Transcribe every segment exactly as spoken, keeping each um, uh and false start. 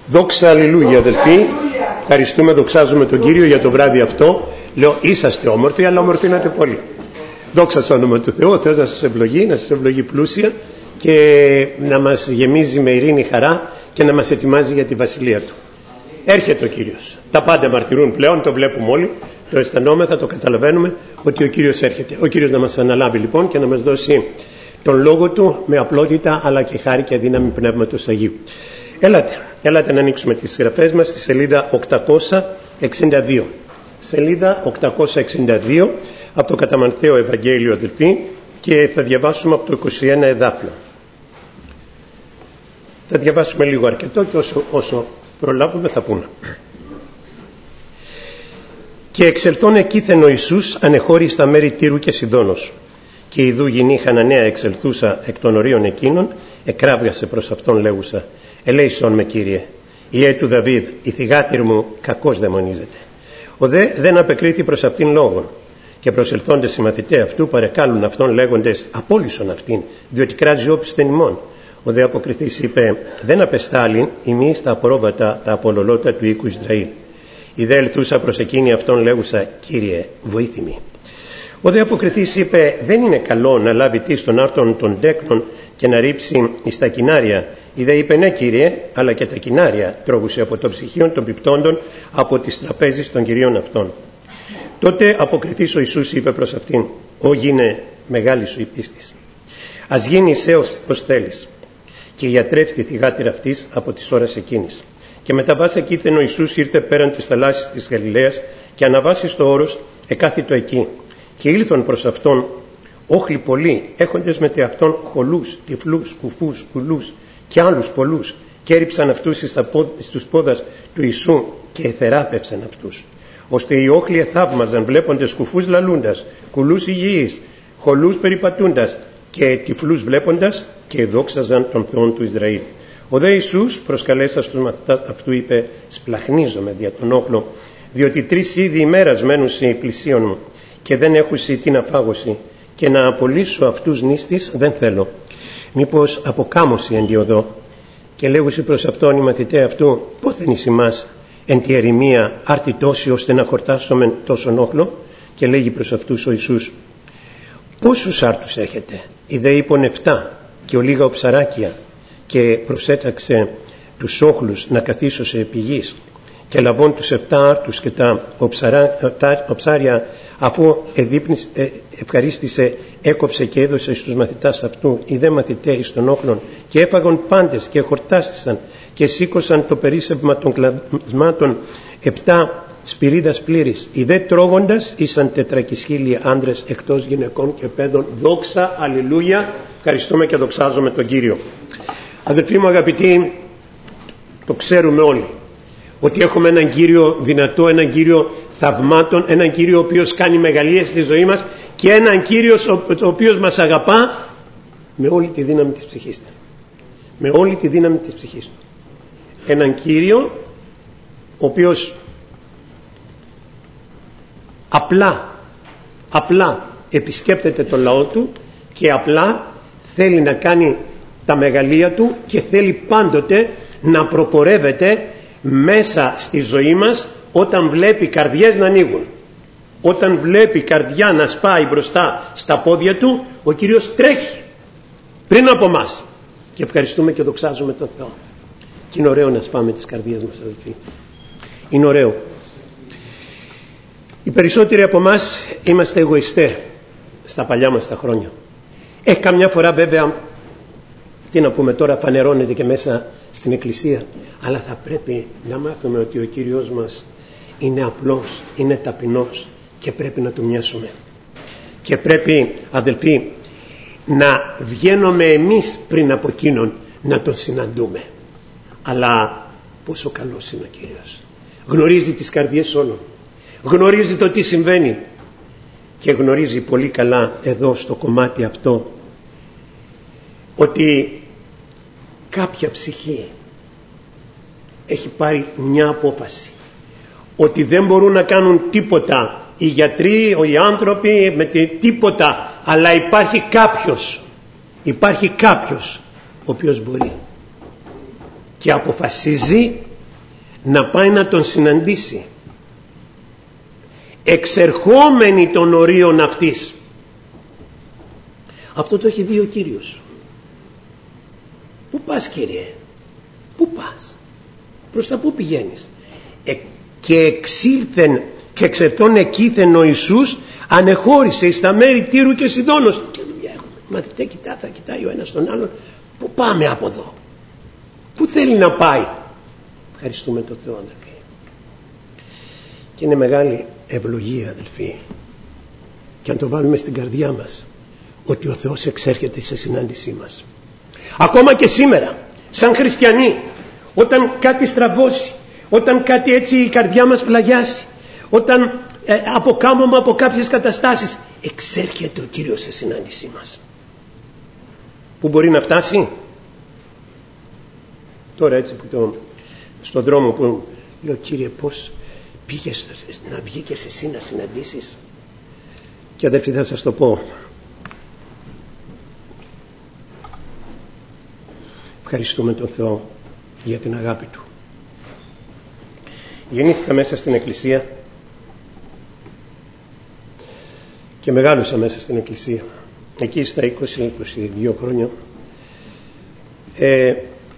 Δόξα αλληλούια αδελφοί, ευχαριστούμε, δοξάζουμε τον Κύριο για το βράδυ αυτό. Λέω είσαστε όμορφοι, αλλά ομορφήνατε πολύ. Δόξα στο όνομα του Θεού, ο Θεός να σας ευλογεί, να σας ευλογεί πλούσια και να μας γεμίζει με ειρήνη, χαρά και να μας ετοιμάζει για τη βασιλεία Του. Έρχεται ο Κύριος, τα πάντα μαρτυρούν πλέον, το βλέπουμε όλοι, το αισθανόμεθα, το καταλαβαίνουμε ότι ο Κύριος έρχεται. Ο Κύριος να μας αναλάβει λοιπόν και να μας δώσει τον λόγο Του με απλότητα αλλά και χάρη και δύναμη Πνεύματος Αγίου. Έλατε, έλατε να ανοίξουμε τις γραφές μας στη σελίδα οκτακόσια εξήντα δύο. Σελίδα οκτακόσια εξήντα δύο από το κατά Μανθαίο Ευαγγέλιο αδελφοί, και θα διαβάσουμε από το είκοσι ένα εδάφιο. Θα διαβάσουμε λίγο αρκετό και όσο, όσο προλάβουμε θα πούμε. Και εξελθών εκείθεν ο Ιησούς ανεχώρη στα μέρη Τύρου και Σιδώνος. Και ιδού γυνή Χαναναία εξελθούσα εκ των ορίων εκείνων, εκράβγασε προς αυτόν λέγουσα: ελέησον με Κύριε, Ιε του Δαβίδ, η θυγάτηρ μου κακώς δαιμονίζεται. Ο δε δεν απεκρίθη προς αυτήν λόγον. Και προσελθόντες οι μαθηταί αυτού παρεκάλουν αυτόν λέγοντες: απόλυσον αυτήν, διότι κράζει όπισθεν ημών. Ο δε αποκριθής είπε: δεν απεστάλην ημείς τα απρόβατα τα απολολότα του οίκου Ισραήλ. Η δε ελθούσα προς εκείνη αυτόν λέγουσα: Κύριε, βοήθημη. Ο δε αποκριθής είπε: δεν είναι καλό να λάβει τι των άρτων των τέκνων και να ρίψει εις τα κοινάρια. Η δε είπε: ναι Κύριε, αλλά και τα κοινάρια τρώγουσε από το ψυχίον των πιπτόντων από τις τραπέζεις των κυρίων αυτών. Τότε αποκριθής ο Ιησούς είπε προς αυτήν: «Ω γίνε μεγάλη σου η πίστης. Ας γίνει σε ως θέλεις». Και ιατρεύτη τη γάτηρα αυτής από τις ώρες εκείνης. Και μετά βάσα κείτhen ο Ιησούς ήρθε πέραν της θαλάσσης της Γαλιλαίας και αναβάσει στο όρος εκάθιτο εκεί. Και ήλθον προς αυτόν όχλοι πολλοί, έχοντες με αυτόν χολούς, τυφλούς, κουφούς, κουλούς και άλλους πολλούς, και έριψαν αυτούς στους πόδας του Ιησού και εθεράπευσαν αυτούς. Ώστε οι όχλοι εθαύμαζαν βλέποντες κουφούς λαλούντας, κουλούς υγιείς, χολούς περιπατούντας και τυφλούς βλέποντας, και εδόξαζαν τον Θεόν του Ισραήλ. Ο δε Ιησούς προσκαλέσα στους μαθητάς αυτού είπε: σπλαχνίζομαι δια τον όχλο, διότι τρεις είδη ημέρας μένουσι πλησίον μου και δεν έχουσι την αφάγωση, και να απολύσω αυτούς νήστης δεν θέλω. Μήπως αποκάμωση εν διοδό. Και λέγουσι προς αυτόν οι μαθηταί αυτού: πόθεν εις ημάς εν τη ερημία άρτη τόση ώστε να χορτάσουμε τόσον όχλο. Και λέγει προς αυτούς ο Ιησούς: πόσους άρτους έχετε? Οι δε είπον εφτά και ολίγα οψαράκια. Και προσέταξε τους όχλους να καθίσωσε επί γης. Και λαβών τους εφτά άρτους και τα οψαρά, οψάρια, αφού εδείπνης, ε, ευχαρίστησε, έκοψε και έδωσε στους μαθητάς αυτού. Οι δε μαθηταί εις των όχλων και έφαγον πάντες και χορτάστησαν και σήκωσαν το περίσσευμα των κλασμάτων επτά σπυρίδας πλήρης. Οι δε τρώγοντας ήσαν τετρακισχίλιοι άντρες εκτός γυναικών και παιδών. Δόξα, αλληλούια, ευχαριστούμε και δοξάζουμε τον Κύριο. Αδελφοί μου αγαπητοί, το ξέρουμε όλοι ότι έχουμε έναν Κύριο δυνατό, έναν Κύριο θαυμάτων, έναν Κύριο ο οποίος κάνει μεγαλείες στη ζωή μας και έναν Κύριο ο οποίος μας αγαπά με όλη τη δύναμη της ψυχής του. Με όλη τη δύναμη της ψυχής του. Έναν Κύριο ο οποίος απλά, απλά επισκέπτεται το λαό του και απλά θέλει να κάνει τα μεγαλεία του και θέλει πάντοτε να προπορεύεται μέσα στη ζωή μας. Όταν βλέπει καρδιές να ανοίγουν, όταν βλέπει καρδιά να σπάει μπροστά στα πόδια του, ο Κύριος τρέχει πριν από μας και ευχαριστούμε και δοξάζουμε τον Θεό. Και είναι ωραίο να σπάμε τις καρδιές μας αδελφοί, είναι ωραίο. Οι περισσότεροι από εμάς είμαστε εγωιστές στα παλιά μας τα χρόνια. Ε, καμιά φορά βέβαια, τι να πούμε τώρα, φανερώνεται και μέσα στην εκκλησία, αλλά θα πρέπει να μάθουμε ότι ο Κύριος μας είναι απλός, είναι ταπεινός και πρέπει να του μοιάσουμε. Και πρέπει αδελφοί να βγαίνουμε εμείς πριν από εκείνον να τον συναντούμε. Αλλά πόσο καλός είναι ο Κύριος. Γνωρίζει τις καρδιές όλων, γνωρίζει το τι συμβαίνει και γνωρίζει πολύ καλά εδώ στο κομμάτι αυτό ότι κάποια ψυχή έχει πάρει μια απόφαση ότι δεν μπορούν να κάνουν τίποτα οι γιατροί, οι άνθρωποι με τίποτα, αλλά υπάρχει κάποιος υπάρχει κάποιος ο οποίος μπορεί και αποφασίζει να πάει να τον συναντήσει, εξερχόμενη των ορίων αυτής. Αυτό το έχει δει ο Κύριος. Πού πας, Κύριε? Πού πας? Προς τα πού πηγαίνεις? Ε, και εξήλθεν και εξερθών εκείθεν ο Ιησούς, ανεχώρησε εις τα μέρη Τύρου και Σιδώνος. Και δουλειά έχουμε. Μαθητέ κοιτά, θα κοιτάει ο ένας τον άλλον. Πού πάμε από εδώ? Πού θέλει να πάει? Ευχαριστούμε τον Θεό, αδελφοί. Και είναι μεγάλη ευλογία, αδελφοί, και αν το βάλουμε στην καρδιά μας, ότι ο Θεός εξέρχεται σε συνάντησή μας. Ακόμα και σήμερα, σαν χριστιανοί, όταν κάτι στραβώσει, όταν κάτι έτσι η καρδιά μας πλαγιάσει, όταν ε, αποκάμωμα από κάποιες καταστάσεις, εξέρχεται ο Κύριος σε συνάντησή μας. Πού μπορεί να φτάσει? Τώρα έτσι που το, στον δρόμο που λέω, Κύριε, πώς πήγες να βγήκες εσύ να συναντήσεις? Και αδελφοί, θα σας το πω. Ευχαριστούμε τον Θεό για την αγάπη Του. Γεννήθηκα μέσα στην Εκκλησία και μεγάλωσα μέσα στην Εκκλησία. Εκεί στα είκοσι με είκοσι δύο χρόνια ε,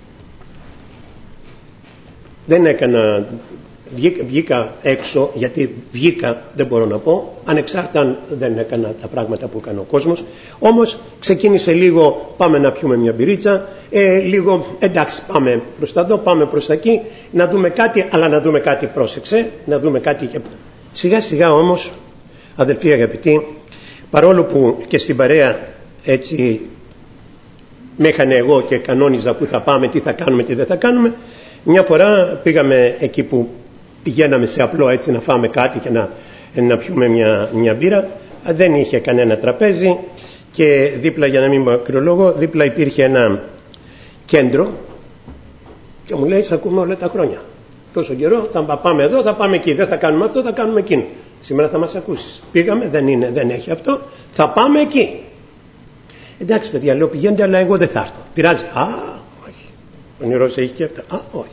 δεν έκανα, βγήκα, βγήκα έξω, γιατί βγήκα δεν μπορώ να πω, ανεξάρτητα αν δεν έκανα τα πράγματα που έκανε ο κόσμος, όμως ξεκίνησε λίγο, πάμε να πιούμε μια μπυρίτσα, ε, λίγο εντάξει πάμε προς τα εδώ, πάμε προς τα εκεί, να δούμε κάτι, αλλά να δούμε κάτι, πρόσεξε, να δούμε κάτι. Και σιγά σιγά όμως, αδελφοί αγαπητοί, παρόλο που και στην παρέα έτσι με είχαν εγώ και κανόνιζα που θα πάμε, τι θα κάνουμε, τι δεν θα κάνουμε, μια φορά πήγαμε εκεί που πηγαίναμε σε απλό έτσι να φάμε κάτι και να, να πιούμε μια, μια μπύρα. Δεν είχε κανένα τραπέζι και δίπλα, για να μην πω ακρολόγο, δίπλα υπήρχε ένα κέντρο και μου λέει, σ' ακούμε όλα τα χρόνια. Τόσο καιρό θα πάμε εδώ, θα πάμε εκεί, δεν θα κάνουμε αυτό, θα κάνουμε εκείνο. Σήμερα θα μας ακούσεις. Πήγαμε, δεν είναι, δεν έχει αυτό, θα πάμε εκεί. Εντάξει παιδιά, λέω, πηγαίνετε, αλλά εγώ δεν θα έρθω. Πειράζει? Α, όχι. Ο νερός έχει και αυτά. Α, όχι.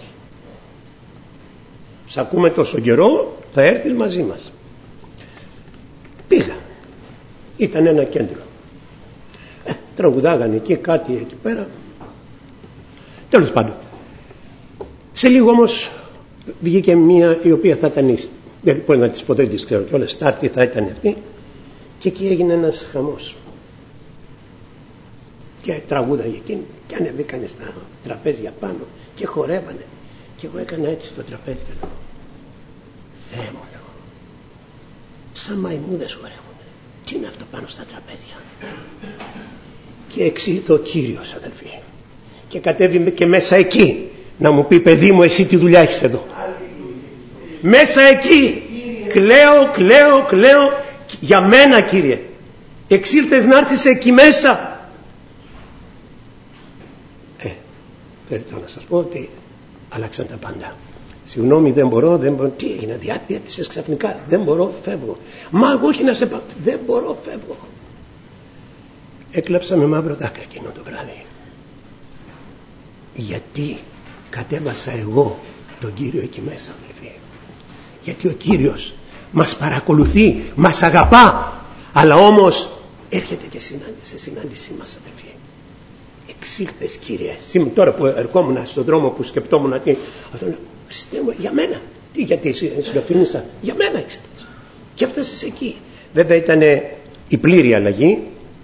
Σ' ακούμε τόσο καιρό, θα έρθεις μαζί μας. Πήγα. Ήταν ένα κέντρο. Ε, τραγουδάγανε εκεί κάτι εκεί πέρα. Τέλος πάντων. Σε λίγο όμως βγήκε μία η οποία θα ήταν, δεν μπορεί να της πω, δεν της ξέρω κιόλας, στάρτη θα ήταν αυτή, και εκεί έγινε ένας χαμός. Και τραγούδαγε εκείνη και ανεβήκανε στα τραπέζια πάνω και χορεύανε. Και εγώ έκανα έτσι στο τραπέζι και λέω, Θεέ μου, λέω, σαν μαϊμούδες χορεύουνε. Τι είναι αυτό πάνω στα τραπέζια? Και εξήλθε ο Κύριος, αδελφοί, και κατέβη και μέσα εκεί να μου πει, παιδί μου, εσύ τι δουλειά έχεις εδώ? Μέσα εκεί κλαίω, κλαίω, κλαίω για μένα, Κύριε. Εξήλθες να έρθεις εκεί μέσα? Ε, περιττώ να σας πω ότι αλλάξαν τα πάντα. Συγγνώμη, δεν μπορώ, δεν μπορώ. Τι έγινε, διάτησες ξαφνικά? Δεν μπορώ, φεύγω. Μα εγώ όχι να σε πάω. Δεν μπορώ, φεύγω. Έκλαψα με μαύρο δάκρυ εκείνο το βράδυ. Γιατί κατέβασα εγώ τον Κύριο εκεί μέσα, αδελφοί? Γιατί ο Κύριος μας παρακολουθεί, μας αγαπά, αλλά όμως έρχεται και σε συνάντησή μας, αδελφοί. Εξήλθες, Κύριε. Τώρα που ερχόμουν στον δρόμο που σκεπτόμουν τι, αυτό λέω, Χριστέ μου, για μένα. Τι, γιατί συλλοφίνησα? Για μένα εξήλθες. Και έφτασες εκεί. Βέβαια ήταν η πλήρη αλλαγή.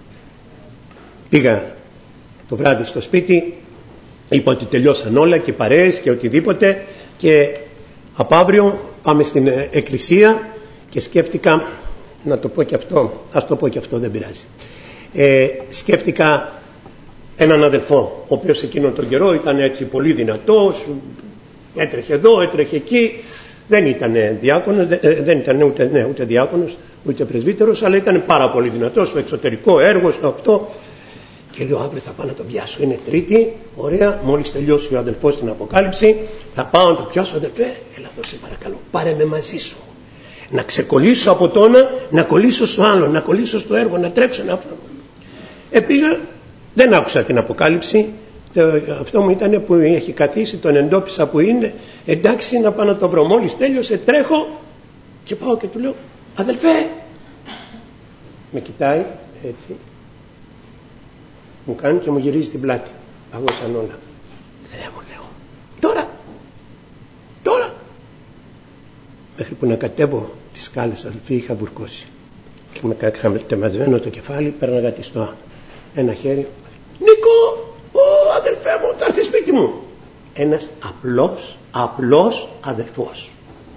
Πήγα το βράδυ στο σπίτι, είπα ότι τελειώσαν όλα και παρέες και οτιδήποτε, και από αύριο πάμε στην εκκλησία. Και σκέφτηκα, να το πω και αυτό, ας το πω και αυτό, δεν πειράζει. Ε, σκέφτηκα έναν αδελφό, ο οποίος εκείνον τον καιρό ήταν έτσι πολύ δυνατός, έτρεχε εδώ, έτρεχε εκεί, δεν ήταν διάκονος, δεν ήταν ούτε, ναι, ούτε διάκονος, ούτε πρεσβύτερος, αλλά ήταν πάρα πολύ δυνατός στο εξωτερικό έργο, στο αυτό. Και λέω, αύριο θα πάω να τον πιάσω. Είναι Τρίτη, ωραία, μόλις τελειώσει ο αδελφός την Αποκάλυψη, θα πάω να τον πιάσω. Αδελφέ, έλα εδώ σε παρακαλώ, πάρε με μαζί σου. Να ξεκολλήσω από το ένα, να κολλήσω στο άλλο, να κολλήσω στο έργο, να τρέξω, να φάω. Επήγα, δεν άκουσα την Αποκάλυψη. Αυτό μου ήταν που έχει καθίσει, τον εντόπισα που είναι, εντάξει να πάω να το βρω. Μόλις τέλειωσε τρέχω και πάω και του λέω, αδελφέ. Με κοιτάει έτσι, μου κάνει και μου γυρίζει την πλάτη. Παγώσαν όλα. Θεέ μου, λέω, τώρα, τώρα. Μέχρι που να κατέβω τις σκάλες, αδελφοί, είχα μπουρκώσει. Και με τεμασμένο το κεφάλι, πέρναγα τη στο ένα χέρι. Νίκο, ο αδελφέ μου, θα έρθει σπίτι μου. Ένας απλός, απλός αδελφός.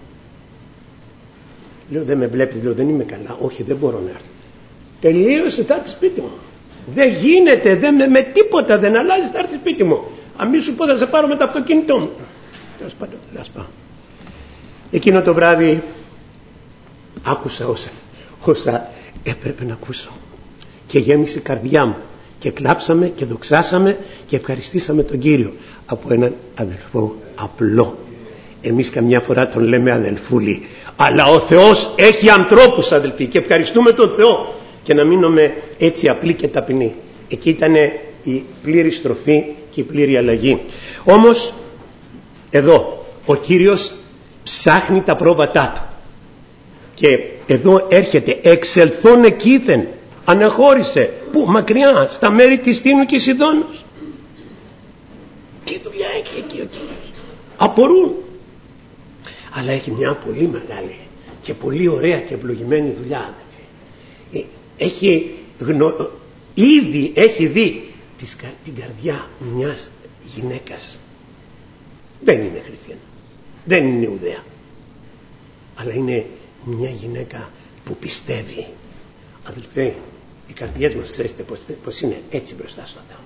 Λέω, δεν με βλέπεις, λέω, δεν είμαι καλά. Όχι, δεν μπορώ να έρθω. Τελείωσε, θα έρθει σπίτι μου. Δεν γίνεται, δεν με, με τίποτα δεν αλλάζει, θα έρθει σπίτι μου. Αν μη σου πω θα σε πάρω με το αυτοκίνητό μου. Τέλος πάντων, ας πάω. Εκείνο το βράδυ άκουσα όσα, όσα έπρεπε να ακούσω. Και γέμισε η καρδιά μου. Και κλάψαμε και δοξάσαμε και ευχαριστήσαμε τον Κύριο από έναν αδελφό απλό. Εμείς καμιά φορά τον λέμε αδελφούλη, αλλά ο Θεός έχει ανθρώπους, αδελφοί, και ευχαριστούμε τον Θεό. Και να μείνουμε έτσι απλοί και ταπεινοί. Εκεί ήταν η πλήρη στροφή και η πλήρη αλλαγή. Όμως εδώ ο Κύριος ψάχνει τα πρόβατά του. Και εδώ έρχεται, εξελθών εκείθεν, αναχώρησε. Πού? Μακριά, στα μέρη της Τίνου και Σιδώνος. Τι δουλειά έχει εκεί ο Κύριος? Απορούν. Αλλά έχει μια πολύ μεγάλη και πολύ ωραία και ευλογημένη δουλειά. Έχει γνω... ήδη έχει δει της, την καρδιά μιας γυναίκας. Δεν είναι χριστιανή, δεν είναι Ιουδαία, αλλά είναι μια γυναίκα που πιστεύει. Αδελφέ, οι καρδιές μας, ξέρετε πως, πως είναι έτσι μπροστά στο Θεό.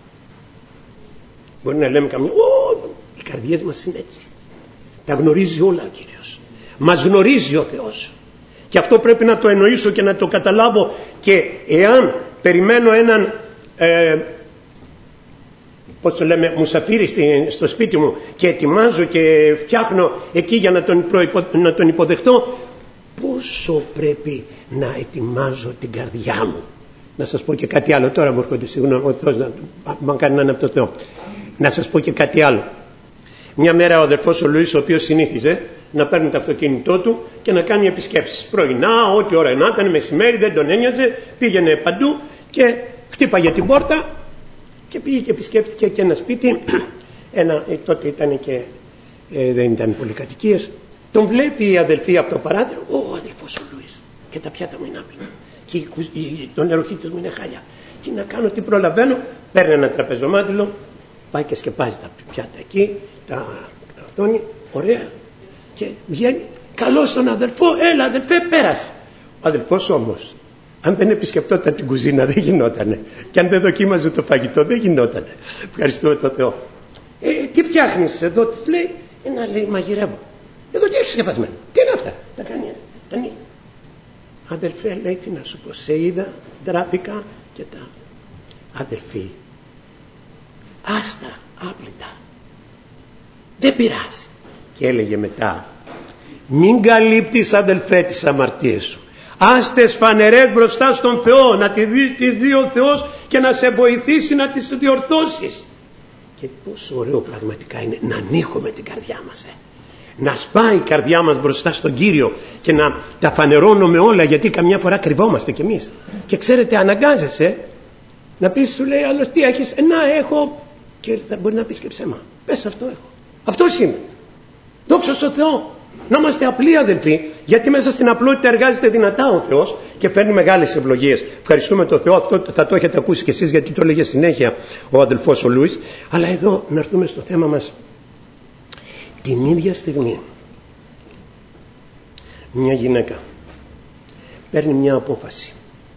Μπορεί να λέμε καμιά, Ω, οι καρδιές μας είναι έτσι. Τα γνωρίζει όλα ο Κύριος. Μας γνωρίζει ο Θεός. Και αυτό πρέπει να το εννοήσω και να το καταλάβω. Και εάν περιμένω έναν ε, πώς το λέμε, μουσαφίρι στο σπίτι μου και ετοιμάζω και φτιάχνω εκεί για να τον, προϋπο, να τον υποδεχτώ, πόσο πρέπει να ετοιμάζω την καρδιά μου. Να σας πω και κάτι άλλο. Τώρα μου έρχονται, συγγνώμη, ο Θεός να μου κάνει να είναι από το Θεό. Να σας πω και κάτι άλλο. Μια μέρα ο αδερφός ο Λουίς, ο οποίος συνήθιζε να παίρνει το αυτοκίνητό του και να κάνει επισκέψεις. Πρωινά, ό,τι ώρα να ήταν, μεσημέρι, δεν τον ένοιαζε, πήγαινε παντού και χτύπαγε την πόρτα και πήγε και επισκέφτηκε και ένα σπίτι. Ένα, τότε ήταν και ε, δεν ήταν πολυκατοικίες. Τον βλέπει η αδελφή από το παράθυρο, ο αδελφός ο Λουίς, και τα πιάτα μου είναι άπλυνα και το νεροχύτης μου είναι χάλια. Τι να κάνω, τι προλαβαίνω? Παίρνει ένα τραπεζομάντιλο, πάει και σκεπάζει τα πιάτα εκεί, τα καρθώνει, ωραία, και βγαίνει. Καλώς τον αδελφό, έλα αδελφέ, πέρασε. Ο αδελφός όμως, αν δεν επισκεπτόταν την κουζίνα, δεν γινότανε. Και αν δεν δοκίμαζε το φαγητό, δεν γινότανε. Ευχαριστούμε τον Θεό. Ε, τι φτιάχνεις εδώ, τι λέει? Ένα, λέει, μαγειρεύω. Εδώ τι έχεις σκεπασμένο? Τι είναι αυτά? Τα κάνει έτσι. Ανοίγει. Αδελφέ, λέει, τι να σου πω, σε είδα, ντράπηκα και τα. Αδελφοί, άστα, άπλυτα. Δεν πειράζει. Και έλεγε μετά, μην καλύπτεις αδελφέ τις αμαρτίες σου. Άστες φανερές μπροστά στον Θεό, να τη δει, τη δει ο Θεός και να σε βοηθήσει να τις διορθώσεις. Και πόσο ωραίο πραγματικά είναι να ανοίγουμε την καρδιά μας, ε. Να σπάει η καρδιά μας μπροστά στον Κύριο και να τα φανερώνουμε όλα, γιατί καμιά φορά κρυβόμαστε κι εμείς. Και ξέρετε, αναγκάζεσαι να πεις, σου λέει άλλος, τι έχεις? Ε, να έχω. Και θα μπορεί να πεις και ψέμα. Πες, αυτό έχω. Αυτό είναι. Δόξα στον Θεό. Να είμαστε απλοί, αδελφοί, γιατί μέσα στην απλότητα εργάζεται δυνατά ο Θεός και φέρνει μεγάλες ευλογίες. Ευχαριστούμε τον Θεό. Αυτό θα το έχετε ακούσει κι εσείς, γιατί το έλεγε συνέχεια ο αδελφός ο Λουίς. Αλλά εδώ να έρθουμε στο θέμα μας. Την ίδια στιγμή μια γυναίκα παίρνει μια απόφαση,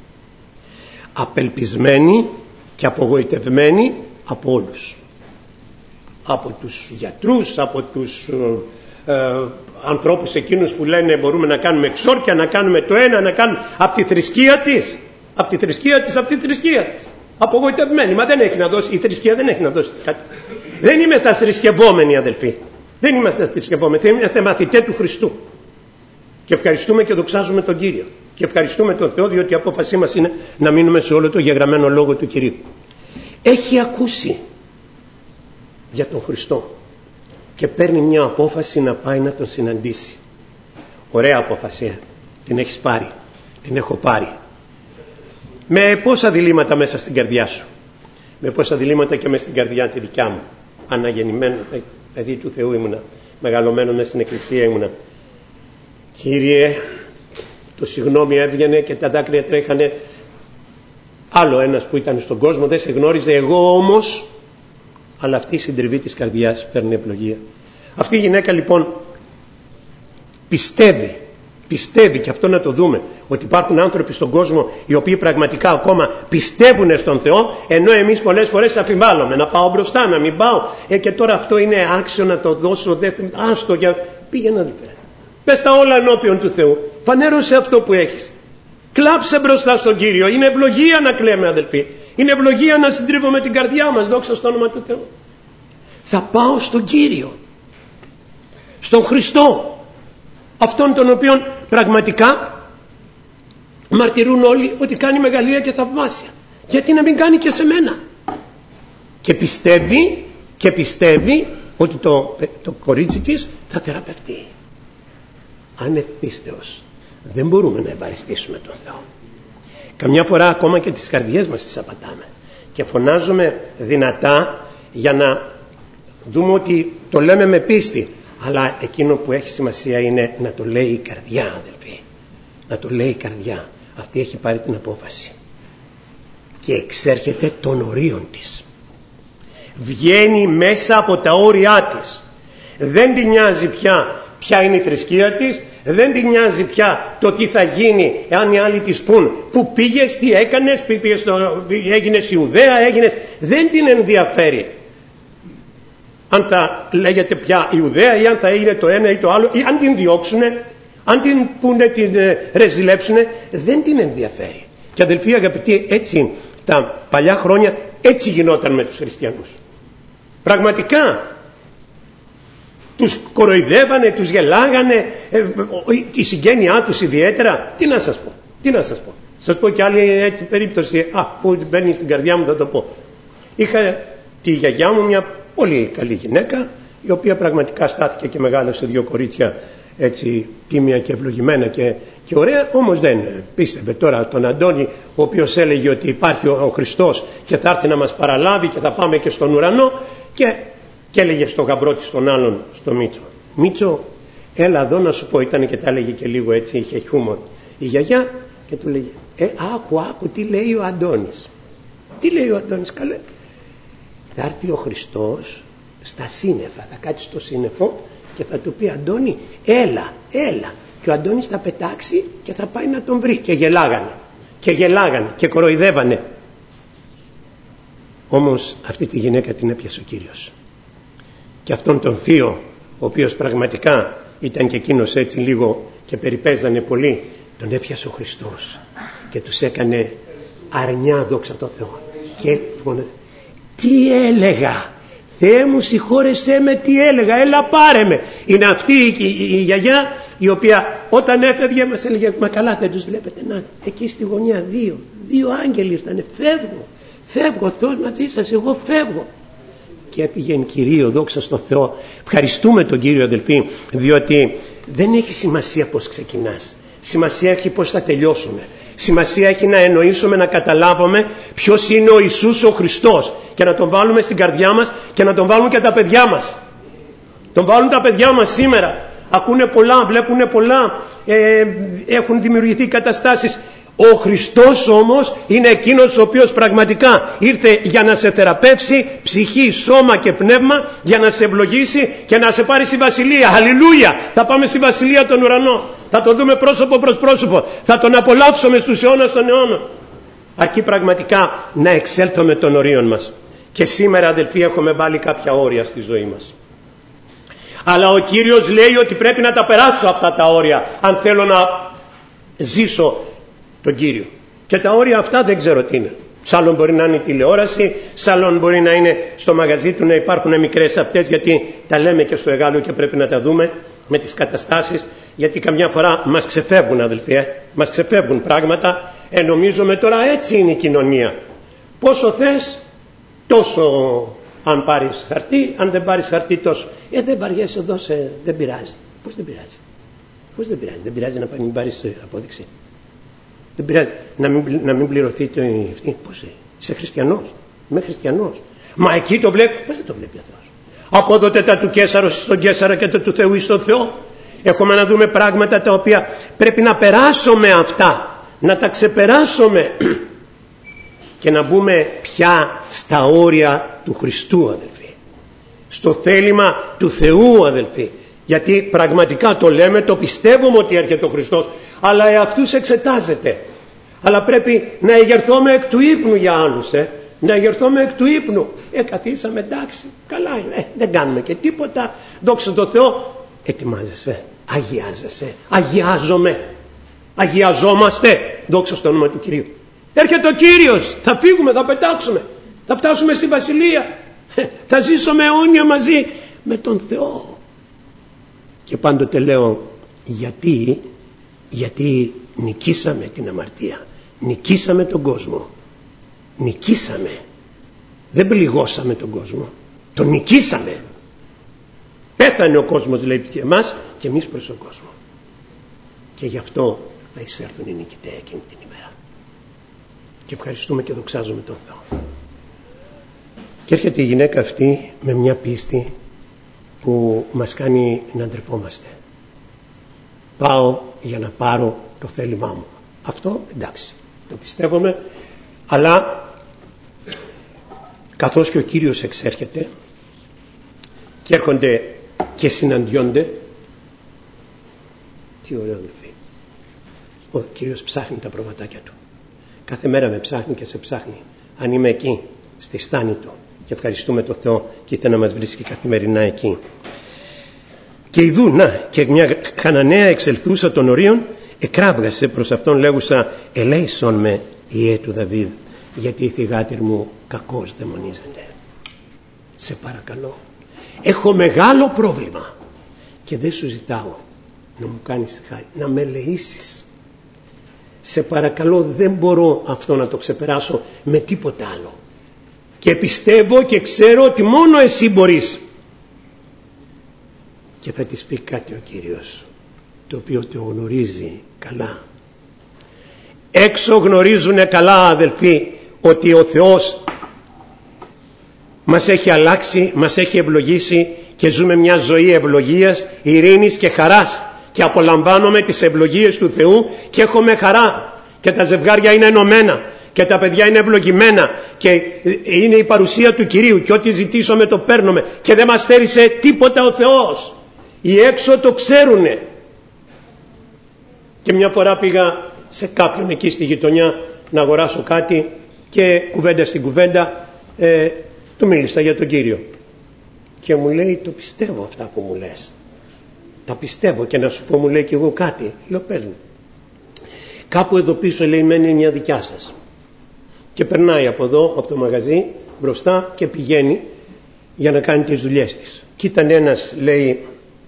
απελπισμένη και απογοητευμένη από όλους, από τους γιατρούς, από τους ε, ε, ανθρώπους εκείνους που λένε μπορούμε να κάνουμε εξόρκια, να κάνουμε το ένα, να κάνουμε, από τη θρησκεία της, από τη θρησκεία της, από τη θρησκεία της, απογοητευμένη. Μα δεν έχει να δώσει, η θρησκεία δεν έχει να δώσει κάτι. Δεν είμαι θα θρησκευόμενοι, αδελφοί. Δεν είμαστε θρησκευόμενοι, είμαστε μαθητές του Χριστού. Και ευχαριστούμε και δοξάζουμε τον Κύριο. Και ευχαριστούμε τον Θεό, διότι η απόφασή μας είναι να μείνουμε σε όλο το γεγραμμένο λόγο του Κυρίου. Έχει ακούσει για τον Χριστό και παίρνει μια απόφαση να πάει να τον συναντήσει. Ωραία απόφαση, την έχεις πάρει, την έχω πάρει. Με πόσα διλήμματα μέσα στην καρδιά σου, με πόσα διλήμματα και μέσα στην καρδιά τη δικιά μου. Αναγεννημένο παιδί του Θεού ήμουνα, μεγαλωμένο μέσα στην εκκλησία ήμουνα. Κύριε, το συγγνώμη έβγαινε και τα δάκρυα τρέχανε. Άλλο ένας που ήταν στον κόσμο δεν σε γνώριζε, εγώ όμως. Αλλά αυτή η συντριβή της καρδιάς παίρνει ευλογία. Αυτή η γυναίκα λοιπόν πιστεύει, πιστεύει, και αυτό να το δούμε, ότι υπάρχουν άνθρωποι στον κόσμο οι οποίοι πραγματικά ακόμα πιστεύουν στον Θεό, ενώ εμείς πολλές φορές αφιβάλλουμε, να πάω μπροστά, να μην πάω, ε, και τώρα αυτό είναι άξιο να το δώσω, δεν, άστο, για... πήγαινε αδελφέ, πες τα όλα ενώπιον του Θεού, φανέρωσε αυτό που έχεις, κλάψε μπροστά στον Κύριο. Είναι ευλογία να κλαίμε αδελφοί, είναι ευλογία να συντρίβουμε την καρδιά μας, δόξα στο όνομα του Θεού. Θα πάω στον Κύριο, στον Χριστό, αυτόν τον οποίον πραγματικά μαρτυρούν όλοι ότι κάνει μεγαλεία και θαυμάσια. Γιατί να μην κάνει και σε μένα? Και πιστεύει, και πιστεύει ότι το, το κορίτσι της θα θεραπευτεί. Αν πίστεως δεν μπορούμε να ευαριστήσουμε τον Θεό. Καμιά φορά ακόμα και τις καρδιές μας τις απατάμε και φωνάζουμε δυνατά για να δούμε ότι το λέμε με πίστη, αλλά εκείνο που έχει σημασία είναι να το λέει η καρδιά αδελφοί, να το λέει η καρδιά. Αυτή έχει πάρει την απόφαση και εξέρχεται των ορίων της, βγαίνει μέσα από τα όρια της. Δεν την νοιάζει πια ποια είναι η θρησκεία της, δεν την νοιάζει πια το τι θα γίνει εάν οι άλλοι της πούν που πήγες, τι έκανες, πήγες στο, έγινες Ιουδαία, έγινες, δεν την ενδιαφέρει αν θα λέγεται πια Ιουδαία ή αν θα είναι το ένα ή το άλλο, ή αν την διώξουνε, αν την πούνε, την ε, ρεζιλέψουνε, δεν την ενδιαφέρει. Και αδελφοί αγαπητοί, έτσι τα παλιά χρόνια έτσι γινόταν με τους χριστιανούς. Πραγματικά τους κοροϊδεύανε, τους γελάγανε, ε, η συγγένειά τους ιδιαίτερα. Τι να σας πω, τι να σας πω. Σας πω κι άλλη έτσι περίπτωση, α, που μπαίνει στην καρδιά μου, θα το πω. Είχα τη γιαγιά μου, μια πολύ καλή γυναίκα, η οποία πραγματικά στάθηκε και μεγάλωσε δύο κορίτσια έτσι τίμια και ευλογημένα και, και ωραία, όμως δεν πίστευε τώρα τον Αντώνη, ο οποίος έλεγε ότι υπάρχει ο, ο Χριστός και θα έρθει να μας παραλάβει και θα πάμε και στον ουρανό, και, και έλεγε στον γαμπρό της τον άλλον, στο Μίτσο, Μίτσο έλα εδώ να σου πω, ήταν και τα έλεγε και λίγο έτσι, είχε χιούμορ η γιαγιά, και του λέγε ε, άκου άκου τι λέει ο Αντώνης. Τι λέει ο Αντώνης? Καλέ, θα έρθει ο Χριστός στα σύννεφα, θα κάτσει στο σύννεφο και θα του πει Αντώνη έλα, έλα, και ο Αντώνης θα πετάξει και θα πάει να τον βρει. Και γελάγανε και γελάγανε και κοροϊδεύανε. Όμως αυτή τη γυναίκα την έπιασε ο Κύριος, και αυτόν τον θείο, ο οποίος πραγματικά ήταν και εκείνος έτσι λίγο και περιπέζανε πολύ, τον έπιασε ο Χριστός και τους έκανε αρνιά, δόξα τω Θεώ. Και τι έλεγα, Θεέ μου συγχώρεσέ με, τι έλεγα, έλα πάρε με. Είναι αυτή η, η, η, η γιαγιά η οποία όταν έφευγε μας έλεγε μα καλά δεν τους βλέπετε? Να, εκεί στη γωνία δύο δύο άγγελοι ήρθανε, φεύγω φεύγω, Θεός μαζί σας, εγώ φεύγω. Και έπηγε Κυρίω, δόξα στο Θεό. Ευχαριστούμε τον Κύριο αδελφοί, διότι δεν έχει σημασία πως ξεκινάς, σημασία έχει πως θα τελειώσουμε. Σημασία έχει να εννοήσουμε, να καταλάβουμε ποιος είναι ο Ιησούς ο Χριστός και να τον βάλουμε στην καρδιά μας και να τον βάλουν και τα παιδιά μας. Τον βάλουν τα παιδιά μας σήμερα. Ακούνε πολλά, βλέπουν πολλά, ε, έχουν δημιουργηθεί καταστάσεις. Ο Χριστός όμως είναι εκείνος ο οποίος πραγματικά ήρθε για να σε θεραπεύσει ψυχή, σώμα και πνεύμα, για να σε ευλογήσει και να σε πάρει στη Βασιλεία. Αλληλούια! Θα πάμε στη Βασιλεία των ουρανών. Θα τον δούμε πρόσωπο προς πρόσωπο. Θα τον απολαύσουμε στους αιώνας των αιώνων. Αρκεί πραγματικά να εξέλθουμε των ορίων μας. Και σήμερα αδελφοί έχουμε βάλει κάποια όρια στη ζωή μας. Αλλά ο Κύριος λέει ότι πρέπει να τα περάσω αυτά τα όρια αν θέλω να ζήσω τον Κύριο. Και τα όρια αυτά δεν ξέρω τι είναι. Σ' άλλον μπορεί να είναι η τηλεόραση, σ' άλλον μπορεί να είναι στο μαγαζί του να υπάρχουν μικρές αυτές, γιατί τα λέμε και στο Εγάλεο και πρέπει να τα δούμε με τις καταστάσεις, γιατί καμιά φορά μας ξεφεύγουν αδελφοί, ε? μας ξεφεύγουν πράγματα, ε, νομίζουμε τώρα έτσι είναι η κοινωνία. Πόσο θες τόσο Αν πάρεις χαρτί, αν δεν πάρεις χαρτί τόσο. Ε, δεν βαριέσαι, δώσε, δεν πειράζει. Πώς δεν πειράζει? Πώς δεν πειράζει? Δεν πειράζει να μην πάρεις απόδειξη? Δεν πειράζει να μην, να μην πληρωθεί το αυτή? Πώς? Είσαι χριστιανός? Είμαι χριστιανός. Μα εκεί το βλέπει. Πώς δεν το βλέπει ο Θεός? Απόδοτε τα του Καίσαρος στον Καίσαρα και τα του Θεού εις τον Θεό. Έχουμε να δούμε πράγματα τα οποία πρέπει να περάσουμε αυτά, να τα ξεπεράσουμε και να μπούμε πια στα όρια του Χριστού, αδελφοί, στο θέλημα του Θεού, αδελφοί, γιατί πραγματικά το λέμε, το πιστεύουμε ότι έρχεται ο Χριστός, αλλά εαυτούς εξετάζεται. Αλλά πρέπει να εγερθούμε εκ του ύπνου για άλλους, ε. να εγερθούμε εκ του ύπνου. Ε, καθίσαμε, εντάξει, καλά είναι, ε, δεν κάνουμε και τίποτα, δόξα τω Θεώ. Ετοιμάζεσαι, αγιάζεσαι, αγιάζομαι, αγιαζόμαστε, δόξα στο όνομα του Κυρίου. Έρχεται ο Κύριος, θα φύγουμε, θα πετάξουμε, θα φτάσουμε στη Βασιλεία, θα ζήσουμε αιώνια μαζί με τον Θεό. Και πάντοτε λέω, γιατί, γιατί νικήσαμε την αμαρτία, νικήσαμε τον κόσμο, νικήσαμε, δεν πληγώσαμε τον κόσμο, τον νικήσαμε. Πέθανε ο κόσμος, λέει, και εμάς, και εμείς προς τον κόσμο. Και γι' αυτό θα εισέρθουν οι νικητές εκείνη την ημέρα. Και ευχαριστούμε και δοξάζουμε τον Θεό. Και έρχεται η γυναίκα αυτή με μια πίστη που μας κάνει να ντρεπόμαστε. Πάω για να πάρω το θέλημά μου. Αυτό εντάξει, το πιστεύουμε, αλλά καθώς και ο Κύριος εξέρχεται και έρχονται και συναντιόνται, τι ωραίο, αδελφοί, ο Κύριος ψάχνει τα προβατάκια του. Κάθε μέρα με ψάχνει και σε ψάχνει. Αν είμαι εκεί στη στάνη του, και ευχαριστούμε τον Θεό και ήθελε να μας βρίσκει καθημερινά εκεί. Και ιδού, να, και μια Χαναναία εξελθούσα των ορίων εκράβγασε προς αυτόν λέγουσα, ελέησον με, Ιε του Δαβίδ, γιατί η θυγάτηρ μου κακώς δαιμονίζεται. Σε παρακαλώ, έχω μεγάλο πρόβλημα και δεν σου ζητάω να μου κάνεις χάρη, να με ελεήσεις. Σε παρακαλώ, δεν μπορώ αυτό να το ξεπεράσω με τίποτα άλλο. Και πιστεύω και ξέρω ότι μόνο εσύ μπορείς. Και θα της πει κάτι ο Κύριος, το οποίο το γνωρίζει καλά. Έξω γνωρίζουνε καλά, αδελφοί, ότι ο Θεός μας έχει αλλάξει, μας έχει ευλογήσει και ζούμε μια ζωή ευλογίας, ειρήνης και χαράς και απολαμβάνουμε τις ευλογίες του Θεού και έχουμε χαρά και τα ζευγάρια είναι ενωμένα και τα παιδιά είναι ευλογημένα και είναι η παρουσία του Κυρίου και ό,τι ζητήσουμε το παίρνουμε και δεν μας στέρισε τίποτα ο Θεός. Οι έξω το ξέρουνε. Και μια φορά πήγα σε κάποιον εκεί στη γειτονιά να αγοράσω κάτι και κουβέντα στην κουβέντα ε, του μίλησα για τον Κύριο και μου λέει, το πιστεύω αυτά που μου λες, τα πιστεύω, και να σου πω, μου λέει, και εγώ κάτι. Λέω, πες μου. Κάπου εδώ πίσω, λέει, μένει μια δικιά σας, και περνάει από εδώ, από το μαγαζί μπροστά και πηγαίνει για να κάνει τις δουλειές της. Και ήταν ένας, λέει,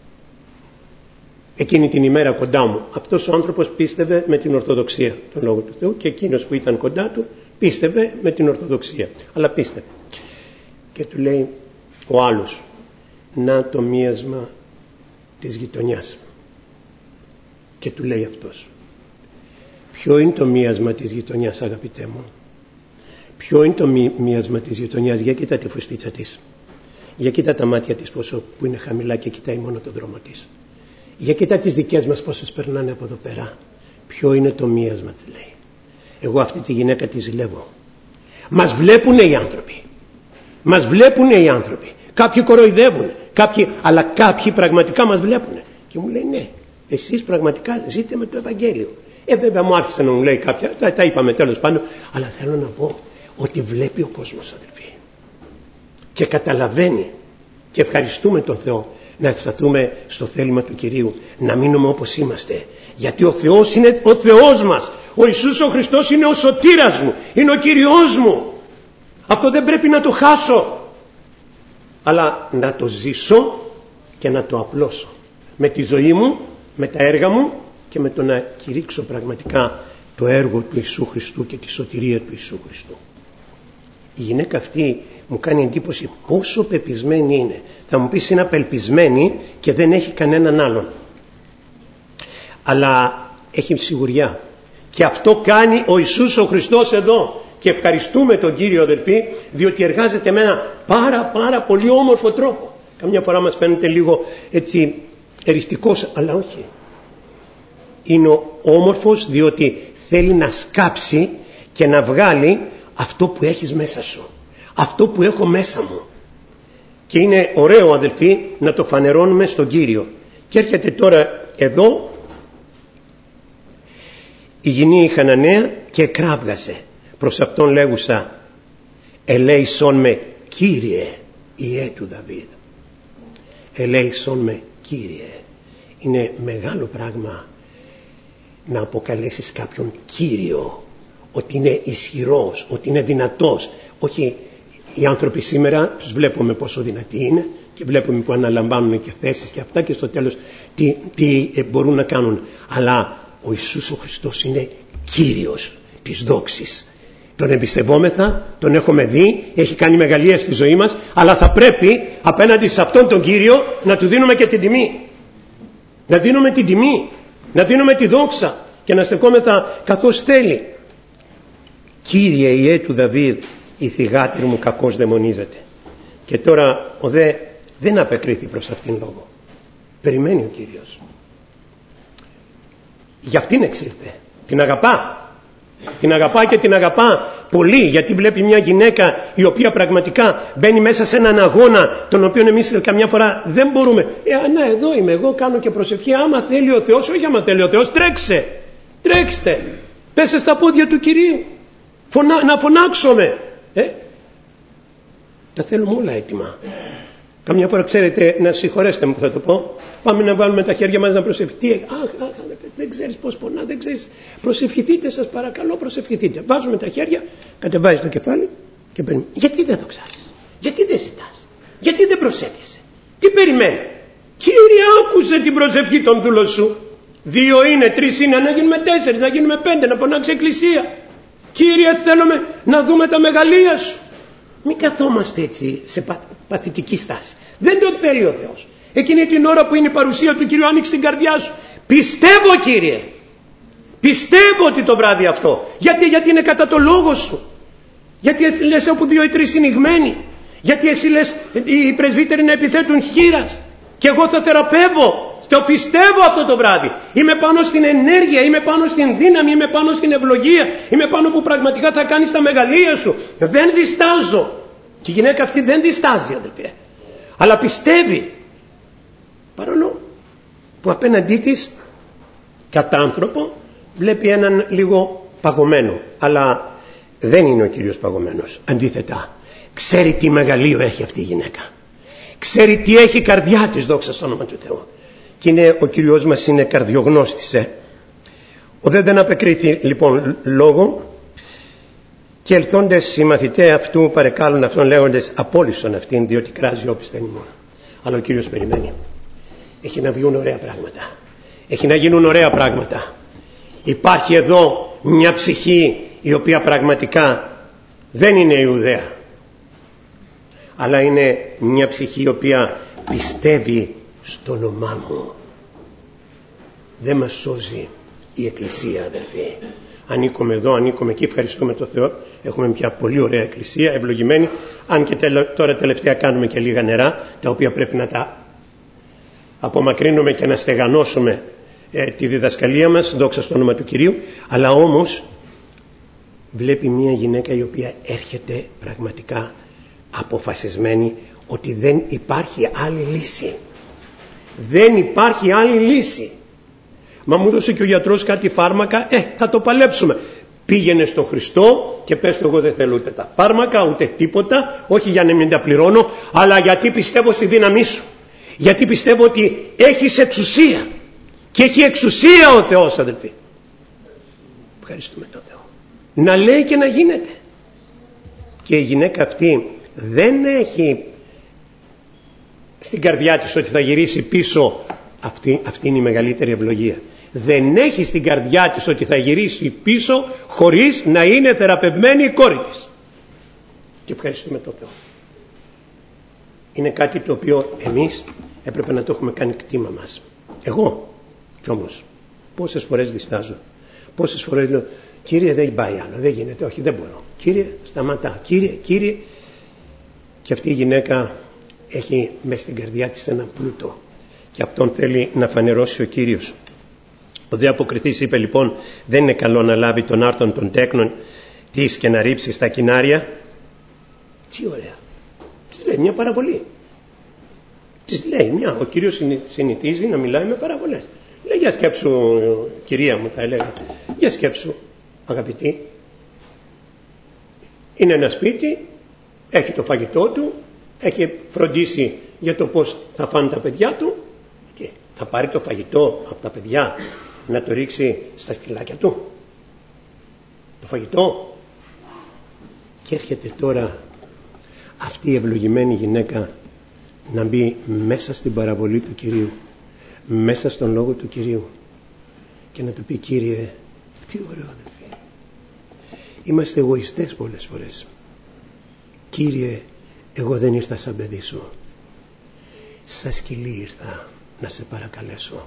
εκείνη την ημέρα κοντά μου. Αυτός ο άνθρωπος πίστευε με την Ορθοδοξία τον Λόγο του Θεού και εκείνος που ήταν κοντά του πίστευε με την Ορθοδοξία, αλλά πίστευε. Και του λέει ο άλλος, να το μίασμα της γειτονιάς. Και του λέει αυτός, ποιο είναι το μίασμα της γειτονιάς, αγαπητέ μου? Ποιο είναι το μίασμα της γειτονιάς? Για κοίτα τη φουστίτσα της, για κοίτα τα μάτια της πόσο που είναι χαμηλά και κοιτάει μόνο τον δρόμο της, για κοίτα τις δικές μας πόσες περνάνε από εδώ πέρα. Ποιο είναι το μίασμα, της λέει. Εγώ αυτή τη γυναίκα τη ζηλεύω. Μας βλέπουνε οι άνθρωποι, μας βλέπουνε οι άνθρωποι, κάποιοι κοροϊδεύουν, κάποιοι, αλλά κάποιοι πραγματικά μας βλέπουνε. Και μου λέει, ναι, εσείς πραγματικά ζείτε με το Ευαγγέλιο. Ε, βέβαια μου άρχισε να μου λέει κάποια, τα, τα είπαμε τέλος πάντων, αλλά θέλω να πω ότι βλέπει ο κόσμος, αδελφοί, και καταλαβαίνει, και ευχαριστούμε τον Θεό να ευσταθούμε στο θέλημα του Κυρίου, να μείνουμε όπως είμαστε, γιατί ο Θεός είναι ο Θεός μας, ο Ιησούς ο Χριστός είναι ο σωτήρας μου, είναι ο Κυριός μου. Αυτό δεν πρέπει να το χάσω, αλλά να το ζήσω και να το απλώσω με τη ζωή μου, με τα έργα μου και με το να κηρύξω πραγματικά το έργο του Ιησού Χριστού και τη σωτηρία του Ιησού Χριστού. Η γυναίκα αυτή μου κάνει εντύπωση πόσο πεπισμένη είναι. Θα μου πεις είναι απελπισμένη και δεν έχει κανέναν άλλον. Αλλά έχει σιγουριά. Και αυτό κάνει ο Ιησούς ο Χριστός εδώ. Και ευχαριστούμε τον Κύριο, αδελφοί, διότι εργάζεται με ένα πάρα πάρα πολύ όμορφο τρόπο. Καμιά φορά μας φαίνεται λίγο έτσι εριστικός, αλλά όχι. Είναι όμορφος διότι θέλει να σκάψει και να βγάλει αυτό που έχεις μέσα σου. Αυτό που έχω μέσα μου. Και είναι ωραίο, αδελφοί, να το φανερώνουμε στον Κύριο. Και έρχεται τώρα εδώ η γυνή η Χαναναία και κράβγασε. Προς αυτόν λέγουσα, ελέησον με Κύριε, Ιε του Δαβίδ. Ελέησον με Κύριε. Είναι μεγάλο πράγμα να αποκαλέσεις κάποιον Κύριο, ότι είναι ισχυρός, ότι είναι δυνατός. Όχι, οι άνθρωποι σήμερα τους βλέπουμε πόσο δυνατοί είναι και βλέπουμε που αναλαμβάνουν και θέσεις και αυτά και στο τέλος τι, τι μπορούν να κάνουν. Αλλά ο Ιησούς ο Χριστός είναι Κύριος της δόξης. Τον εμπιστευόμεθα, τον έχουμε δει, έχει κάνει μεγαλεία στη ζωή μας, αλλά θα πρέπει απέναντι σε αυτόν τον Κύριο να του δίνουμε και την τιμή. Να δίνουμε την τιμή, να δίνουμε τη δόξα και να στεκόμεθα καθώς θέλει. Κύριε Ιε του Δαβίδ, η θυγάτηρ μου κακώς δαιμονίζεται. Και τώρα ο δε δεν απεκρίθη προς αυτήν λόγο. Περιμένει ο Κύριος. Γι' αυτήν εξήλθε. Την αγαπά. Την αγαπά και την αγαπά πολύ, γιατί βλέπει μια γυναίκα η οποία πραγματικά μπαίνει μέσα σε έναν αγώνα τον οποίο εμείς καμιά φορά δεν μπορούμε. Ε, να, εδώ είμαι, εγώ κάνω και προσευχή. Άμα θέλει ο Θεός, όχι άμα θέλει ο Θεός, τρέξε. Τρέξτε. Πέσε στα πόδια του Κυρίου. Φωνα, να φωνάξουμε. Ε, τα θέλουμε όλα έτοιμα. Καμιά φορά, ξέρετε, να συγχωρέσετε μου που θα το πω, πάμε να βάλουμε τα χέρια μας να προσευχηθεί. Αχ, αχ, δεν ξέρεις πώς πονά, δεν ξέρεις. Προσευχηθείτε, σας παρακαλώ, προσευχηθείτε. Βάζουμε τα χέρια, κατεβάζεις το κεφάλι και παίρνει. Γιατί δεν το ξέρεις, γιατί δεν ζητάς, γιατί δεν προσεύχεσαι, τι περιμένει. Κύριε, άκουσε την προσευχή των δούλων σου. Δύο είναι, τρεις είναι, να γίνουμε τέσσερις, να γίνουμε πέντε, να φωνάξει εκκλησία. Κύριε, θέλουμε να δούμε τα μεγαλεία σου. Μην καθόμαστε έτσι σε πα, παθητική στάση. Δεν τον θέλει ο Θεός. Εκείνη την ώρα που είναι η παρουσία του Κυρίου, άνοιξε την καρδιά σου. Πιστεύω, Κύριε. Πιστεύω ότι το βράδυ αυτό. Γιατί, γιατί είναι κατά το λόγο σου. Γιατί εσύ λες όπου δύο ή τρεις είναι ηγμένοι. Γιατί εσύ λες οι πρεσβύτεροι να επιθέτουν χήρας. Και εγώ θα θεραπεύω. Το πιστεύω αυτό το βράδυ. Είμαι πάνω στην ενέργεια, είμαι πάνω στην δύναμη, είμαι πάνω στην ευλογία, είμαι πάνω που πραγματικά θα κάνεις τα μεγαλεία σου. Δεν διστάζω. Και η γυναίκα αυτή δεν διστάζει, αδελφέ. Αλλά πιστεύει. Παρόλο που απέναντί της κατά άνθρωπο βλέπει έναν λίγο παγωμένο. Αλλά δεν είναι ο Κύριος παγωμένος. Αντίθετα, ξέρει τι μεγαλείο έχει αυτή η γυναίκα. Ξέρει τι έχει η καρδιά της, δόξα στο όνομα του Θεού. Και είναι, ο Κύριος μας είναι καρδιογνώστης. Ε. Ο δε δεν απεκρίθη λοιπόν λόγο, και ελθόντες οι μαθητές αυτού παρεκάλουν αυτόν λέγοντες, απόλυσον αυτήν, διότι κράζει όπισθεν ημών. Αλλά ο Κύριος περιμένει. Έχει να βγουν ωραία πράγματα. Έχει να γίνουν ωραία πράγματα. Υπάρχει εδώ μια ψυχή η οποία πραγματικά δεν είναι Ιουδαία, αλλά είναι μια ψυχή η οποία πιστεύει στο όνομά μου. Δεν μας σώζει η Εκκλησία, αδελφοί. Ανήκουμε εδώ, ανήκουμε εκεί, ευχαριστούμε τον Θεό. Έχουμε μια πολύ ωραία Εκκλησία, ευλογημένη. Αν και τώρα τελευταία κάνουμε και λίγα νερά, τα οποία πρέπει να τα απομακρύνουμε και να στεγανώσουμε ε, τη διδασκαλία μας, δόξα στο όνομα του Κυρίου. Αλλά όμως βλέπει μια γυναίκα η οποία έρχεται πραγματικά αποφασισμένη ότι δεν υπάρχει άλλη λύση. Δεν υπάρχει άλλη λύση. Μα μου έδωσε και ο γιατρός κάτι φάρμακα, ε, θα το παλέψουμε. Πήγαινε στον Χριστό και πες του, εγώ δεν θέλω ούτε τα φάρμακα ούτε τίποτα, όχι για να μην τα πληρώνω, αλλά γιατί πιστεύω στη δύναμή σου. Γιατί πιστεύω ότι έχεις εξουσία. Και έχει εξουσία ο Θεός, αδελφοί. Ευχαριστούμε τον Θεό. Να λέει και να γίνεται. Και η γυναίκα αυτή δεν έχει στην καρδιά της ότι θα γυρίσει πίσω. Αυτή, αυτή είναι η μεγαλύτερη ευλογία. Δεν έχει στην καρδιά της ότι θα γυρίσει πίσω χωρίς να είναι θεραπευμένη η κόρη της. και ευχαριστούμε τον Θεό. Είναι κάτι το οποίο εμείς έπρεπε να το έχουμε κάνει κτήμα μας. Εγώ κι όμως πόσες φορές διστάζω, πόσες φορές λέω Κύριε δεν πάει άλλο, δεν γίνεται, όχι δεν μπορώ, Κύριε σταματά, Κύριε, Κύριε. Και αυτή η γυναίκα έχει μες στην καρδιά της έναν πλούτο και αυτόν θέλει να φανερώσει ο Κύριος. Ο δε αποκριθής είπε λοιπόν, δεν είναι καλό να λάβει τον άρτον των τέκνων της και να ρίψει στα κοινάρια. Τι ωραία. Της λέει μια παραβολή. Της λέει μια, ο Κύριος συνηθίζει να μιλάει με παραβολές. Λέει για σκέψου κυρία μου, θα έλεγα, για σκέψου αγαπητή. Είναι ένα σπίτι, έχει το φαγητό του, έχει φροντίσει για το πώς θα φάνε τα παιδιά του και θα πάρει το φαγητό από τα παιδιά να το ρίξει στα σκυλάκια του. Το φαγητό. Και έρχεται τώρα αυτή η ευλογημένη γυναίκα να μπει μέσα στην παραβολή του Κυρίου, μέσα στον λόγο του Κυρίου και να του πει Κύριε, τι ωραίο αδελφοί. Είμαστε εγωιστές πολλές φορές. Κύριε, εγώ δεν ήρθα σαν παιδί σου, σαν σκυλί ήρθα να σε παρακαλέσω.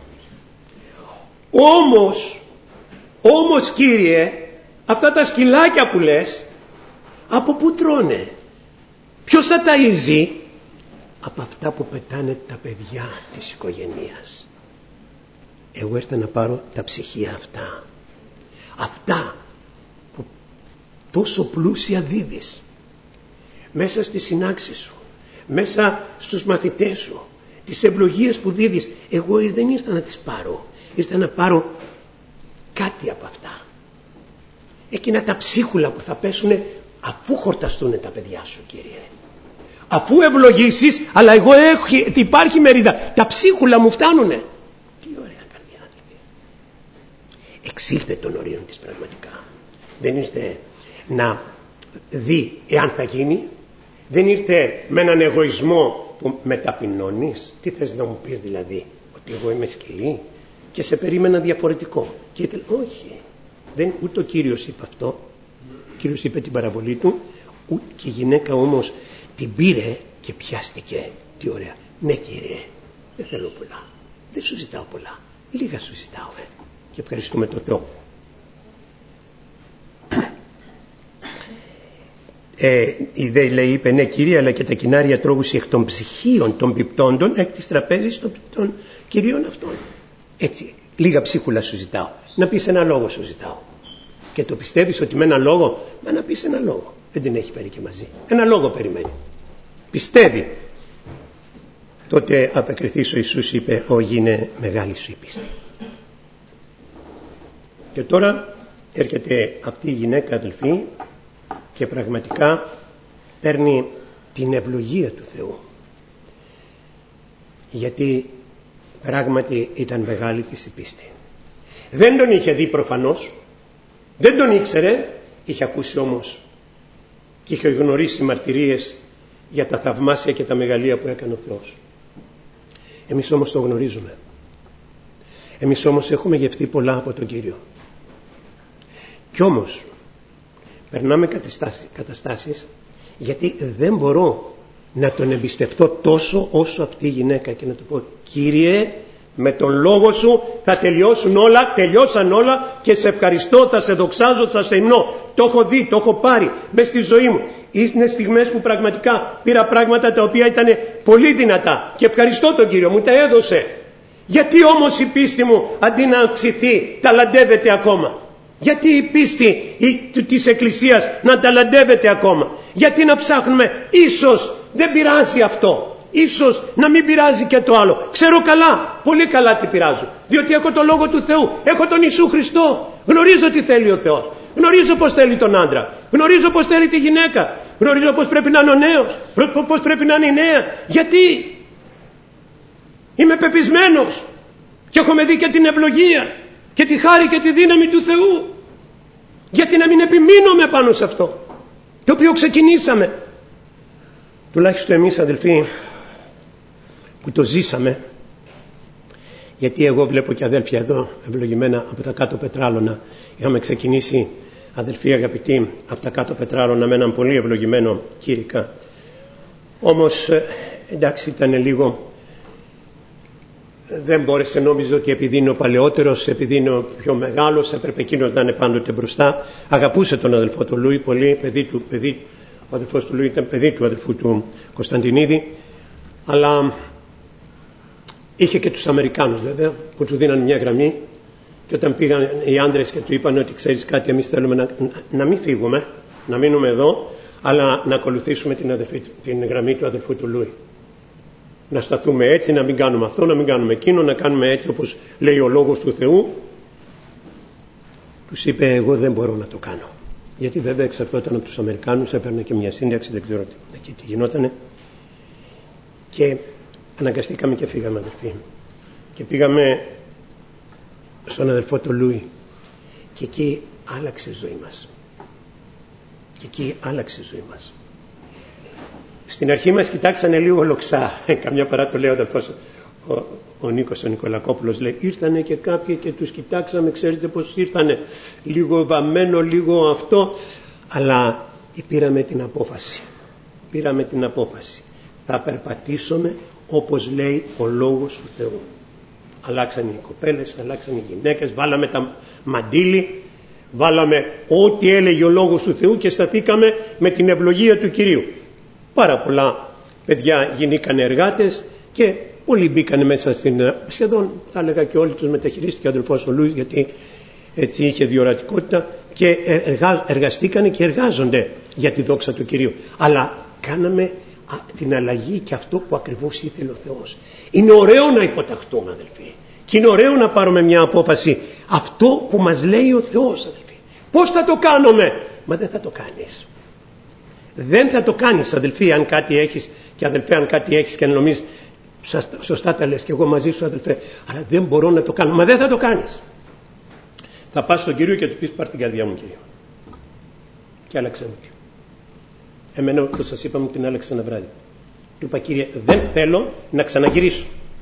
Όμως, όμως Κύριε, αυτά τα σκυλάκια που λες, από πού τρώνε? Ποιος θα ταΐζει? Από αυτά που πετάνε τα παιδιά της οικογένειας. Εγώ ήρθα να πάρω τα ψυχία αυτά. Αυτά που τόσο πλούσια δίδεις. Μέσα στη συνάξη σου, μέσα στους μαθητές σου, τις ευλογίες που δίδεις. Εγώ δεν ήρθα να τις πάρω. Ήρθα να πάρω κάτι από αυτά. Εκείνα τα ψίχουλα που θα πέσουν αφού χορταστούν τα παιδιά σου, Κύριε. Αφού ευλογήσεις, αλλά εγώ έχω, υπάρχει μερίδα. Τα ψίχουλα μου φτάνουνε. Τι ωραία καρδιά. Εξήλθε των ορίων της πραγματικά. Δεν ήρθε να δει εάν θα γίνει. Δεν ήρθε με έναν εγωισμό που με ταπεινώνεις. Τι θες να μου πεις δηλαδή? Ότι εγώ είμαι σκυλή και σε περίμενα διαφορετικό? Και ήθελε, όχι. Δεν, ούτε ο Κύριος είπε αυτό. Ο Κύριος είπε την παραβολή του. Ούτε και η γυναίκα όμως την πήρε και πιάστηκε. Τι ωραία. Ναι Κύριε, δεν θέλω πολλά. Δεν σου ζητάω πολλά. Λίγα σου ζητάω. Ε. Και ευχαριστούμε τον Θεό. Ε, η δε λέει είπε ναι Κύριε, αλλά και τα κοινάρια τρώγουσι εκ των ψυχίων των πιπτόντων εκ της τραπέζης των, των κυρίων αυτών. Έτσι, λίγα ψίχουλα σου ζητάω. Να πεις ένα λόγο σου ζητάω. Και το πιστεύεις ότι με ένα λόγο, μα να πεις ένα λόγο. Δεν την έχει φέρει και μαζί. Ένα λόγο περιμένει. Πιστεύει. Τότε απεκριθείς ο Ιησούς είπε, «Ω γίνε μεγάλη σου η πίστη». Και τώρα έρχεται αυτή η γυναίκα αδελφή και πραγματικά παίρνει την ευλογία του Θεού. Γιατί πράγματι ήταν μεγάλη της η πίστη. Δεν τον είχε δει προφανώς, δεν τον ήξερε, είχε ακούσει όμως και είχε γνωρίσει μαρτυρίες για τα θαυμάσια και τα μεγαλεία που έκανε ο Θεός. Εμείς όμως το γνωρίζουμε. Εμείς όμως έχουμε γευτεί πολλά από τον Κύριο. Κι όμως περνάμε καταστάσεις γιατί δεν μπορώ να τον εμπιστευτώ τόσο όσο αυτή η γυναίκα και να του πω, Κύριε, με τον λόγο σου θα τελειώσουν όλα, τελειώσαν όλα και σε ευχαριστώ, θα σε δοξάζω, θα σε υμνώ. Το έχω δει, το έχω πάρει μες στη ζωή μου. Είναι στιγμές που πραγματικά πήρα πράγματα τα οποία ήταν πολύ δυνατά και ευχαριστώ τον Κύριο, μου τα έδωσε. Γιατί όμως η πίστη μου αντί να αυξηθεί ταλαντεύεται ακόμα? Γιατί η πίστη της Εκκλησίας να ταλαντεύεται ακόμα? Γιατί να ψάχνουμε? Ίσως δεν πειράζει αυτό, ίσως να μην πειράζει και το άλλο. Ξέρω καλά, πολύ καλά τι πειράζω, διότι έχω το Λόγο του Θεού, έχω τον Ιησού Χριστό, γνωρίζω τι θέλει ο Θεός, γνωρίζω πως θέλει τον άντρα, γνωρίζω πως θέλει τη γυναίκα, γνωρίζω πως πρέπει να είναι ο νέος, πως πρέπει να είναι η νέα. Γιατί είμαι πεπισμένος και έχω δει και την ευλογία και τη χάρη και τη δύναμη του Θεού. Γιατί να μην επιμείνουμε πάνω σε αυτό το οποίο ξεκινήσαμε? Τουλάχιστον εμείς αδελφοί που το ζήσαμε, γιατί εγώ βλέπω και αδέλφια εδώ ευλογημένα από τα κάτω πετράλωνα, είχαμε ξεκινήσει αδελφοί αγαπητοί, από τα κάτω Πετράρωνα με έναν πολύ ευλογημένο κήρυκα. Όμως εντάξει, ήταν λίγο, δεν μπόρεσε, νόμιζε ότι επειδή είναι ο παλαιότερος, επειδή είναι ο πιο μεγάλος, έπρεπε εκείνος να είναι πάντοτε μπροστά. Αγαπούσε τον αδελφό του Λούι πολύ, παιδί του, παιδί, ο αδελφός του Λούι ήταν παιδί του αδελφού του Κωνσταντινίδη, αλλά είχε και τους Αμερικάνους βέβαια που του δίναν μια γραμμή, και όταν πήγαν οι άντρες και του είπαν ότι ξέρεις κάτι, εμείς θέλουμε να, να, να μην φύγουμε, να μείνουμε εδώ, αλλά να ακολουθήσουμε την, αδελφή, την γραμμή του αδελφού του Λούι. Να σταθούμε έτσι, να μην κάνουμε αυτό, να μην κάνουμε εκείνο, να κάνουμε έτσι όπως λέει ο λόγος του Θεού. Τους είπε, εγώ δεν μπορώ να το κάνω. Γιατί βέβαια εξαρτώταν από τους Αμερικάνους, έπαιρνε και μια σύνταξη, δεν ξέρω τι, τι γινότανε. Και αναγκαστήκαμε και φύγαμε, αδελφοί. Και πήγαμε στον αδελφό του Λούι. Και εκεί άλλαξε η ζωή μας. Και εκεί άλλαξε η ζωή μας. Στην αρχή μας κοιτάξανε λίγο λοξά. Καμιά φορά το λέει ο αδελφός ο, ο Νίκος ο Νικολακόπουλος, λέει ήρθανε και κάποιοι και τους κοιτάξαμε, ξέρετε πως ήρθανε, λίγο βαμμένο, λίγο αυτό, αλλά πήραμε την απόφαση. Πήραμε την απόφαση. Θα περπατήσουμε όπως λέει ο λόγος του Θεού. Αλλάξαν οι κοπέλες, αλλάξαν οι γυναίκες, βάλαμε τα μαντίλι, βάλαμε ό,τι έλεγε ο λόγος του Θεού και σταθήκαμε με την ευλογία του Κυρίου. Πάρα πολλά παιδιά γινήκαν εργάτες και όλοι μπήκαν μέσα στην, σχεδόν θα έλεγα και όλοι τους μεταχειρίστηκε ο αδελφός ο Λούις, γιατί έτσι είχε διορατικότητα και εργα, εργαστήκανε και εργάζονται για τη δόξα του Κυρίου. Αλλά κάναμε την αλλαγή και αυτό που ακριβώς ήθελε ο Θεός. Είναι ωραίο να υποταχτούμε, αδελφοί, και είναι ωραίο να πάρουμε μια απόφαση, αυτό που μας λέει ο Θεός, αδελφοί. Πώς θα το κάνουμε? Μα δεν θα το κάνεις. Δεν θα το κάνεις, αδελφοί, αν κάτι έχεις, και αδελφέ, αν κάτι έχεις και νομίζεις σωστά τα λες και εγώ μαζί σου, αδελφέ, αλλά δεν μπορώ να το κάνω. Μα δεν θα το κάνεις. Θα πας στον Κύριο και του πεις, πάρ' την καρδιά μου, Κύριο, και άλλαξε μου. Εμένα, όπως σας είπα, μου την άλλαξε ένα βράδυ. Του είπα, Κύριε, δεν θέλω να ξαναγυρίσω,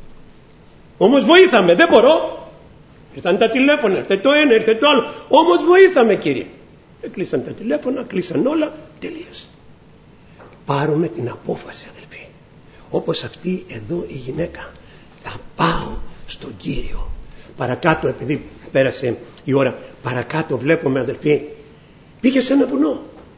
όμως βοήθαμε, δεν μπορώ. Ήρθαν τα τηλέφωνα, ήρθε το ένα, ήρθε το άλλο, όμως βοήθαμε, Κύριε. Κλείσαν τα τηλέφωνα, κλείσαν όλα, τελείωσε. Πάρουμε την απόφαση, αδελφοί, όπως αυτή εδώ η γυναίκα. Θα πάω στον Κύριο. Παρακάτω, επειδή πέρασε η ώρα, παρακάτω βλέπουμε, αδελφοί, πήγε σε ένα βουνό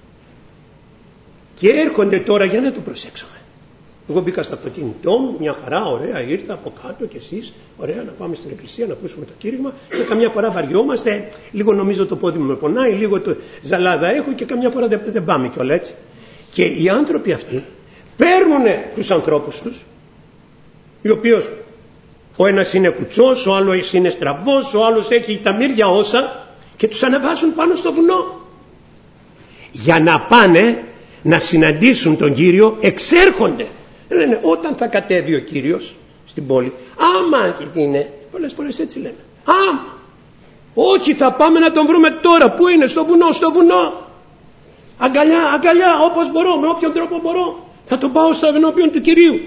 και έρχονται τώρα για να το προσέξουμε. Εγώ μπήκα στο αυτοκίνητό μου, μια χαρά, ωραία, ήρθα από κάτω κι εσείς, ωραία, να πάμε στην εκκλησία να ακούσουμε το κήρυγμα, και καμιά φορά βαριόμαστε, λίγο νομίζω το πόδι μου με πονάει, λίγο το ζαλάδα έχω και καμιά φορά δεν, δεν πάμε κιόλα έτσι. Και οι άνθρωποι αυτοί παίρνουν τους ανθρώπους τους, οι οποίοι ο ένας είναι κουτσός, ο άλλος είναι στραβός, ο άλλος έχει τα μύρια όσα, και τους ανεβάζουν πάνω στο βουνό για να πάνε να συναντήσουν τον Κύριο. Εξέρχονται, λένε, όταν θα κατέβει ο Κύριος στην πόλη, άμα είναι, πολλές φορές έτσι λένε, άμα, όχι, θα πάμε να τον βρούμε τώρα. Πού είναι? Στο βουνό, στο βουνό, αγκαλιά, αγκαλιά, όπως μπορώ, με όποιον τρόπο μπορώ, θα τον πάω στο ενώπιον του Κυρίου.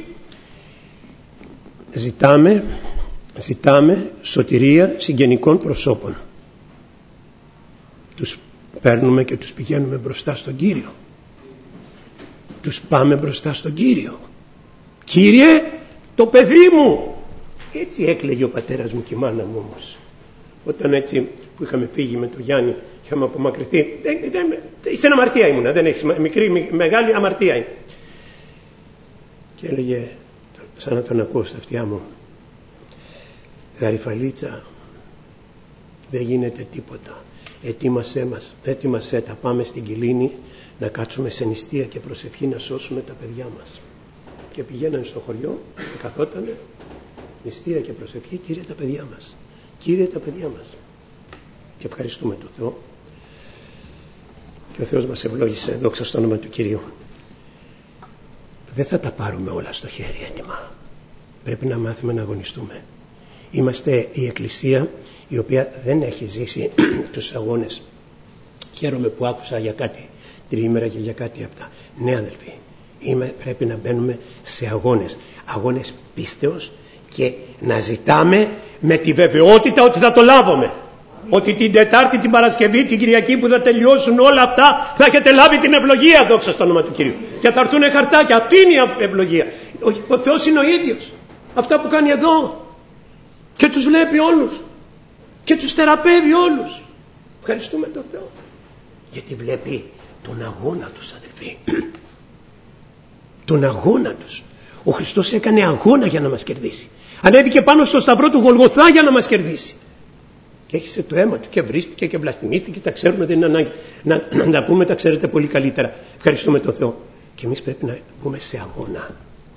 Ζητάμε, ζητάμε σωτηρία συγγενικών προσώπων. Τους παίρνουμε και τους πηγαίνουμε μπροστά στον Κύριο. Τους πάμε μπροστά στον Κύριο. Κύριε, το παιδί μου. Έτσι έκλαιγε ο πατέρας μου και η μάνα μου όμως. Όταν έτσι που είχαμε φύγει με τον Γιάννη, είχαμε απομακρυνθεί. Δεν, δεν, στην αμαρτία ήμουνα, δεν έχει μικρή, μεγάλη αμαρτία είναι. Και έλεγε, σαν να τον ακούω στα αυτιά μου, Γαριφαλίτσα, δεν γίνεται τίποτα. Ετοίμασέ μας, ετοίμασέ τα, πάμε στην Κιλίνη να κάτσουμε σε νηστεία και προσευχή να σώσουμε τα παιδιά μας. Και πηγαίνανε στο χωριό και καθότανε νηστεία και προσευχή, Κύριε τα παιδιά μας, Κύριε τα παιδιά μας. Και ευχαριστούμε τον Θεό, και ο Θεός μας ευλόγησε, δόξα στο όνομα του Κυρίου. Δεν θα τα πάρουμε όλα στο χέρι έτοιμα. Πρέπει να μάθουμε να αγωνιστούμε. Είμαστε η Εκκλησία η οποία δεν έχει ζήσει τους αγώνες. Χαίρομαι που άκουσα για κάτι τριήμερα και για κάτι αυτά. Ναι, αδελφοί, είμαι, πρέπει να μπαίνουμε σε αγώνες. Αγώνες πίστεως, και να ζητάμε με τη βεβαιότητα ότι θα το λάβουμε. ότι την Τετάρτη, την Παρασκευή, την Κυριακή που θα τελειώσουν όλα αυτά θα έχετε λάβει την ευλογία, δόξα στο όνομα του Κυρίου. Και θα έρθουν χαρτάκια. Αυτή είναι η ευλογία. Ο, ο Θεός είναι ο ίδιος. Αυτά που κάνει εδώ. Και τους βλέπει όλους. Και τους θεραπεύει όλους. Ευχαριστούμε τον Θεό. Γιατί βλέπει τον αγώνα τους, αδελφοί. Τον αγώνα τους. Ο Χριστός έκανε αγώνα για να μας κερδίσει. Ανέβηκε πάνω στο σταυρό του Γολγοθά για να μας κερδίσει. Και έχισε το αίμα του και βρίστηκε και βλαστημίστηκε. Τα ξέρουμε, δεν είναι ανάγκη να, να, να τα πούμε, τα ξέρετε πολύ καλύτερα. Ευχαριστούμε τον Θεό. Και εμείς πρέπει να μπούμε σε αγώνα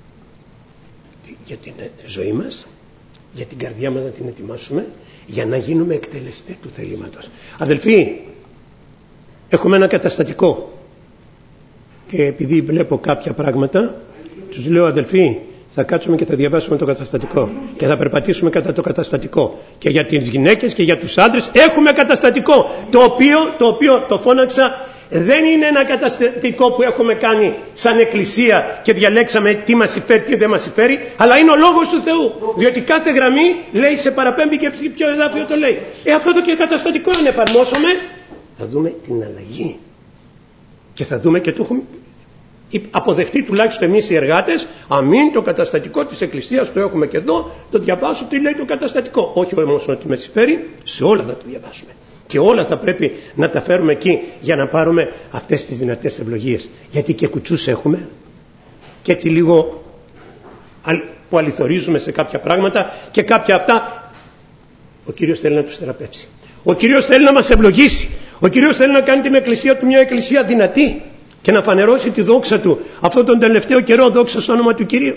για την ζωή μας, για την καρδιά μας να την ετοιμάσουμε, για να γίνουμε εκτελεστές του θελήματος. Αδελφοί, έχουμε ένα καταστατικό και επειδή βλέπω κάποια πράγματα, τους λέω, αδελφοί, θα κάτσουμε και θα διαβάσουμε το καταστατικό και θα περπατήσουμε κατά το καταστατικό. Και για τις γυναίκες και για τους άντρες έχουμε καταστατικό, το οποίο το, οποίο, το φώναξα. Δεν είναι ένα καταστατικό που έχουμε κάνει σαν εκκλησία και διαλέξαμε τι μας συμφέρει, τι δεν μας συμφέρει, αλλά είναι ο λόγος του Θεού. Διότι κάθε γραμμή λέει, σε παραπέμπει και ποιο εδάφιο το λέει. Ε, αυτό το και καταστατικό αν εφαρμόσουμε, θα δούμε την αλλαγή. Και θα δούμε και το έχουμε αποδεχτεί τουλάχιστον εμείς οι εργάτες. Αμήν, το καταστατικό της εκκλησίας το έχουμε και εδώ, το διαβάσω τι λέει το καταστατικό. Όχι όμως ότι με συμφέρει, σε όλα θα το διαβάσουμε. Και όλα θα πρέπει να τα φέρουμε εκεί για να πάρουμε αυτές τις δυνατές ευλογίες. Γιατί και κουτσούς έχουμε και έτσι λίγο που αληθορίζουμε σε κάποια πράγματα και κάποια αυτά ο Κύριος θέλει να τους θεραπεύσει. Ο Κύριος θέλει να μας ευλογήσει. Ο Κύριος θέλει να κάνει την εκκλησία του μια εκκλησία δυνατή και να φανερώσει τη δόξα του αυτόν τον τελευταίο καιρό, δόξα στο όνομα του Κυρίου.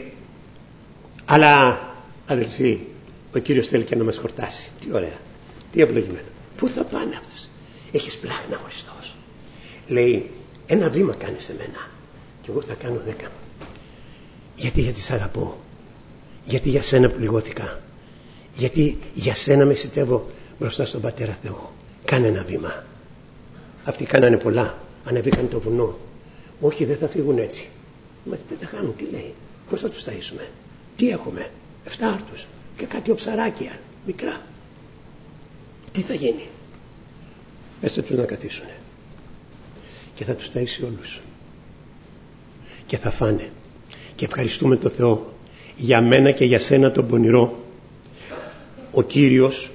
Αλλά αδελφοί, ο Κύριος θέλει και να μας χορτάσει. Τι ωραία, τι ευλογημένο. Πού θα πάνε αυτούς? Έχεις πλάχνα ο Χριστός. Λέει, ένα βήμα κάνεις σε μένα και εγώ θα κάνω δέκα. Γιατί, γιατί σ' αγαπώ. Γιατί για σένα πληγώθηκα. Γιατί για σένα μεσητεύω μπροστά στον Πατέρα Θεό. Κάνε ένα βήμα. Αυτοί κάνανε πολλά. Ανεβήκαν το βουνό. Όχι, δεν θα φύγουν έτσι. Μα δεν τα χάνουν. Τι λέει? Πώς θα τους ταΐσουμε? Τι έχουμε? Εφτά άρτους και κάτι οψαράκια μικρά. Τι θα γίνει? Πέστε τους να καθίσουνε και θα τους ταΐσει όλους και θα φάνε. Και ευχαριστούμε τον Θεό για μένα και για σένα τον πονηρό. Ο Κύριος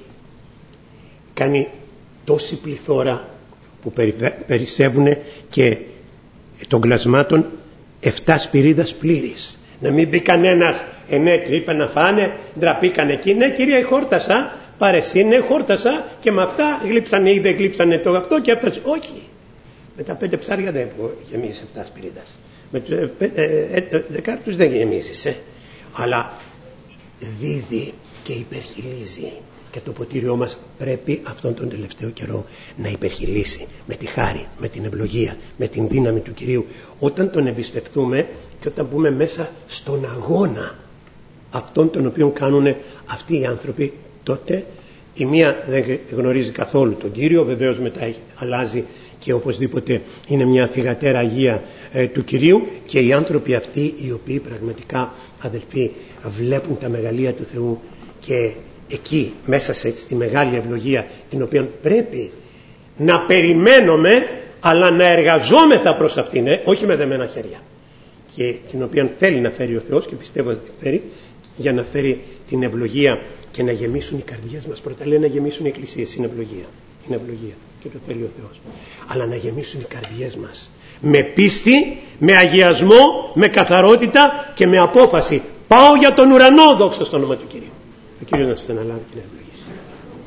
κάνει τόση πληθώρα που περισσεύουν και των κλασμάτων εφτά σπυρίδας πλήρης. Να μην μπει κανένας, ε ναι, του είπα να φάνε, ντραπήκαν εκεί. Ναι κυρία, χόρτασα. Πάρε εσύ, ναι, χόρτασα και με αυτά γλύψανε ή δεν γλύψανε το αυτό και αυτά. Όχι, με τα πέντε ψάρια δεν γεμίζεις εφτά σπυρίδας. Με τους ε, ε, ε, δεκάρτους δεν γεμίζεις, ε. Αλλά δίδει και υπερχιλίζει. Και το ποτήριό μας πρέπει αυτόν τον τελευταίο καιρό να υπερχιλήσει με τη χάρη, με την ευλογία, με την δύναμη του Κυρίου. Όταν τον εμπιστευτούμε και όταν μπούμε μέσα στον αγώνα αυτόν τον οποίο κάνουν αυτοί οι άνθρωποι, τότε η μία δεν γνωρίζει καθόλου τον Κύριο, βεβαίως μετά αλλάζει και οπωσδήποτε είναι μια θυγατέρα Αγία ε, του Κυρίου, και οι άνθρωποι αυτοί οι οποίοι πραγματικά, αδελφοί, βλέπουν τα μεγαλεία του Θεού και εκεί μέσα σε τη μεγάλη ευλογία την οποία πρέπει να περιμένουμε αλλά να εργαζόμεθα προς αυτήν, ε, όχι με δεμένα χέρια, και την οποία θέλει να φέρει ο Θεός και πιστεύω ότι τη φέρει, για να φέρει την ευλογία και να γεμίσουν οι καρδιές μας. Πρώτα λέει να γεμίσουν οι εκκλησίες, είναι ευλογία, είναι ευλογία και το θέλει ο Θεός, αλλά να γεμίσουν οι καρδιές μας με πίστη, με αγιασμό, με καθαρότητα και με απόφαση. Πάω για τον ουρανό, δόξα στο όνομα του Κυρίου. Ο Κύριος να σας αναλάβει και να ευλογήσει.